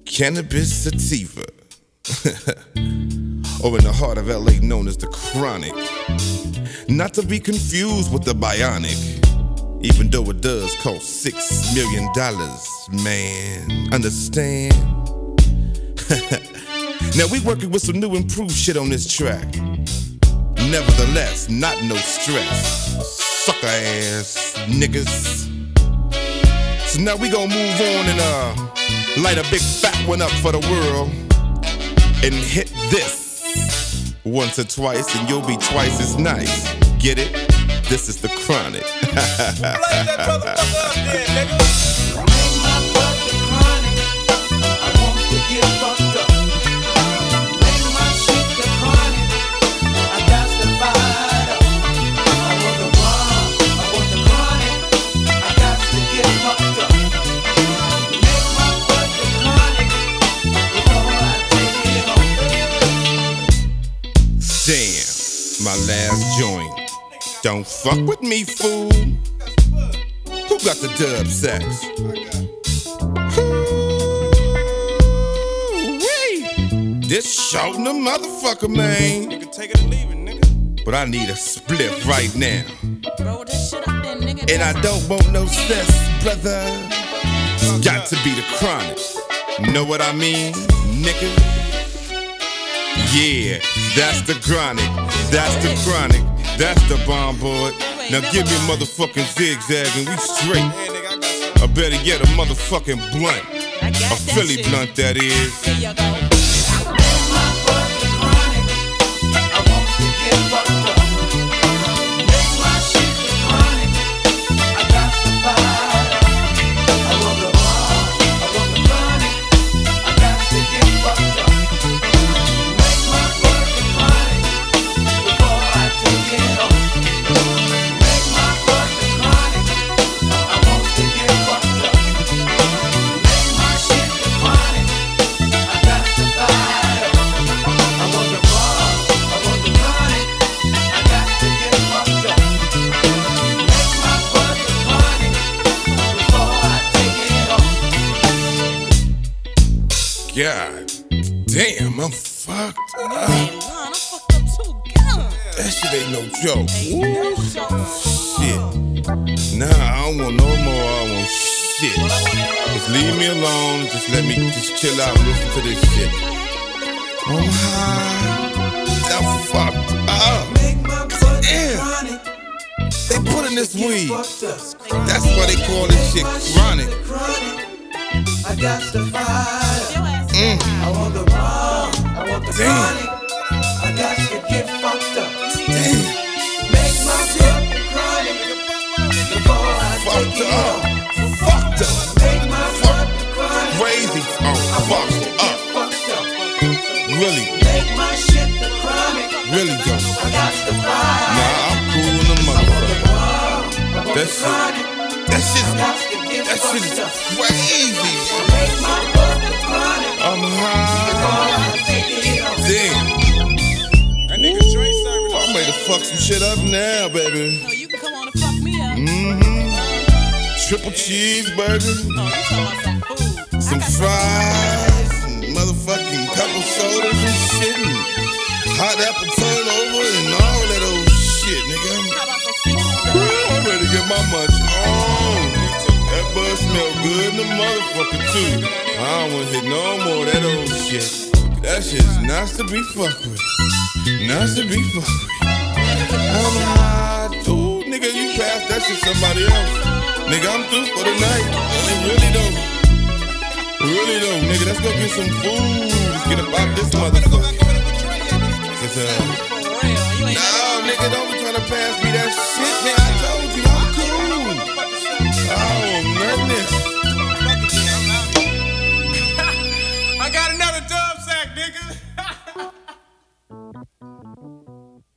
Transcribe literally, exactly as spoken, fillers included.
Cannabis sativa. Or in the heart of L A known as the Chronic. Not to be confused with the Bionic, even though it does cost six million dollars, man. Understand? Now we working with some new improved shit on this track. Nevertheless, not no stress. Sucker ass niggas. So now we gon' move on and uh light a big fat one up for the world and hit this once or twice and you'll be twice as nice. Get it? This is the Chronic. Light that motherfucker up there, nigga. Make my butt the chronic. I want to get fucked up. Make my shit the chronic. I got to fire up. I want the bomb. I want the chronic. I got to get fucked up. Make my butt the chronic before I take it home. Damn, my last joint. Don't fuck with me, fool. Who got the dub sex? Ooh-wee. This shouting the motherfucker, man. You can take it or leave it, nigga. But I need a spliff right now. Roll this shit up then, nigga. And I don't want no stress, brother. Got to be the Chronic. Know what I mean, nigga? Yeah, that's the Chronic. That's the Chronic. That's the bomb board. Now give me a motherfucking zigzag and we straight. Or better yet, a motherfucking blunt. A Philly blunt, that is. Here you go. God damn, I'm fucked up. Man, Lon, I'm fucked up too. God. That shit ain't no joke. Ain't no joke. Shit. Nah, I don't want no more. I want shit. Just leave me alone. Just let me just chill out and listen to this shit. I'm high. I'm fucked up. Damn. They put in this weed. That's why they call this shit Chronic. I got the fire. Mm. I want the bomb. I want the chronic. I got to get fucked up. Damn. Make my butt the chronic before I Fucked take it up. home. Fucked up. Make my butt the chronic. Crazy. I Oh, want to fucked get up. fucked up. Really, Make my shit the chronic. really don't. I got the fire. Nah, I'm cool in the I want the motherfucker. bomb. I want That the shit, chronic. that shit, I got to get that shit fucked is up. crazy. Make my butt the chronic I'm before high. I take it home. Damn. That nigga straight serving. I'm ready to fuck some shit up now, baby. So you can come on and fuck me up. Mm-hmm. Triple cheeseburger, Oh, you talking about some food. some fries, and motherfucking couple sodas and shit, and hot apple turnover and all that old shit, nigga. How about some seafood? Woo, I'm ready to get my munch on. That bud smell good in the motherfucker too. I don't wanna hit no more of that old shit. That shit's nice to be fucked with. Nice to be fucked with. I'm high too, nigga. You pass that shit to somebody else. Nigga, I'm through for the night. It really don't. Really don't, nigga. Let's go get some food. Let's get about this motherfucker. It's, uh, For real. You ain't no, nigga, don't be trying to pass me